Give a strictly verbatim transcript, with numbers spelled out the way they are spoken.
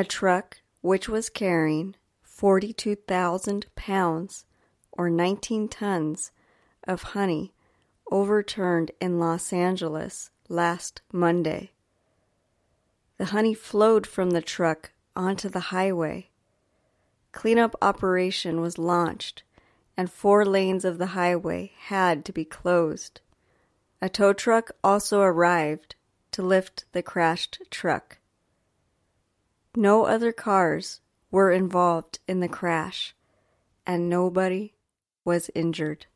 A truck which was carrying forty-two thousand pounds or nineteen tons of honey overturned in Los Angeles last Monday. The honey flowed from the truck onto the highway. Cleanup operation was launched, and four lanes of the highway had to be closed. A tow truck also arrived to lift the crashed truck. No other cars were involved in the crash, and nobody was injured.